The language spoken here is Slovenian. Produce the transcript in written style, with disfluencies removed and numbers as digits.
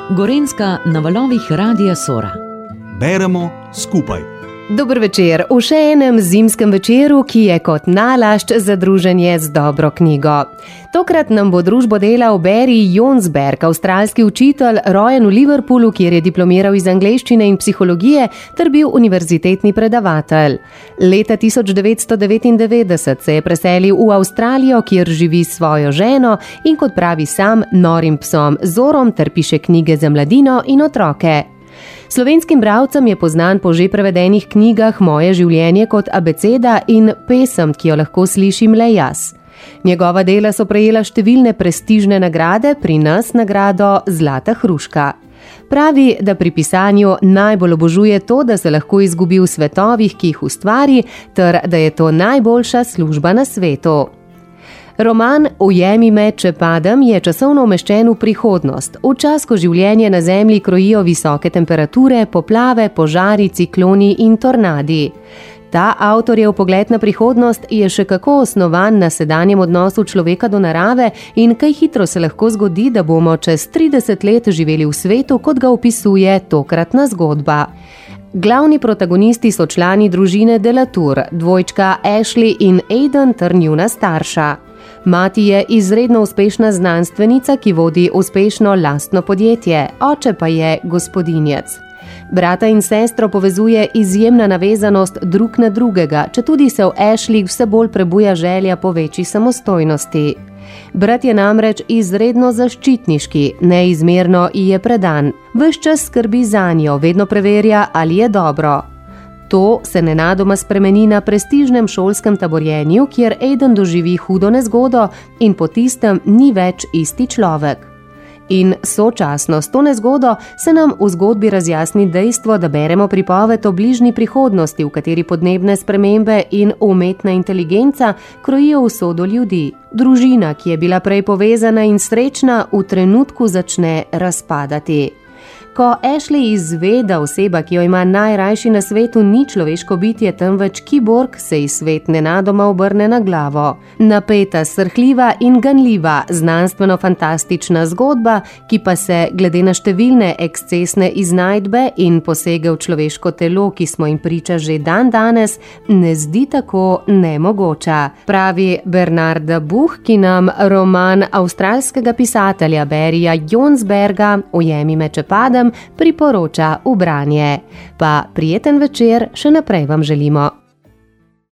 Gorenjska na valovih Radia Sora. Beremo skupaj. Dober večer v še enem zimskem večeru, ki je kot nalašč za druženje z dobro knjigo. Tokrat nam bo družbo delal Barry Jonsberg, avstralski učitelj, rojen v Liverpoolu, kjer je diplomiral iz angleščine in psihologije ter bil univerzitetni predavatelj. Leta 1999 se je preselil v Avstralijo, kjer živi s svojo ženo in kot pravi sam norim psom Zorom ter piše knjige za mladino in otroke. Slovenskim bralcem je poznan po že prevedenih knjigah Moje življenje kot abeceda in Pesem, ki jo lahko slišim le jaz. Njegova dela so prejela številne prestižne nagrade, pri nas nagrado Zlata hruška. Pravi, da pri pisanju najbolj obožuje to, da se lahko izgubi v svetovih, ki jih ustvari, ter da je to najboljša služba na svetu. Roman Ujemi me, če padem je časovno umeščen v prihodnost, v čas, ko življenje na Zemlji krojijo visoke temperature, poplave, požari, cikloni in tornadi. Ta avtorjev pogled na prihodnost je še kako osnovan na sedanjem odnosu človeka do narave in kaj hitro se lahko zgodi, da bomo čez 30 let živeli v svetu, kot ga opisuje tokratna zgodba. Glavni protagonisti so člani družine De La Tour, dvojčka Ashley in Aidan ter njuna starša. Mati je izredno uspešna znanstvenica, ki vodi uspešno lastno podjetje, oče pa je gospodinjec. Brata in sestro povezuje izjemna navezanost drug na drugega, četudi se v Ashley vse bolj prebuja želja po večji samostojnosti. Brat je namreč izredno zaščitniški, neizmerno ji je predan. Ves čas skrbi zanjo, vedno preverja, ali je dobro. To se nenadoma spremeni na prestižnem šolskem taborjenju, kjer Aidan doživi hudo nezgodo in po tistem ni več isti človek. In sočasno s to nezgodo se nam v zgodbi razjasni dejstvo, da beremo pripoved o bližnji prihodnosti, v kateri podnebne spremembe in umetna inteligenca krojijo usodo ljudi. Družina, ki je bila prej povezana in srečna, v trenutku začne razpadati. Ko Ashley izve, da oseba, ki jo ima najrajši na svetu, ni človeško bitje, temveč kiborg, se ji svet nenadoma obrne na glavo. Napeta, srhljiva in ganljiva, znanstveno-fantastična zgodba, ki pa se, glede na številne ekscesne iznajdbe in posege v človeško telo, ki smo jim priča že danes, ne zdi tako nemogoča. Pravi Bernarda Buch, ki nam roman avstralskega pisatelja Barryja Jonsberga Ujemi me, če padem priporoča v branje. Pa prijeten večer še naprej vam želimo.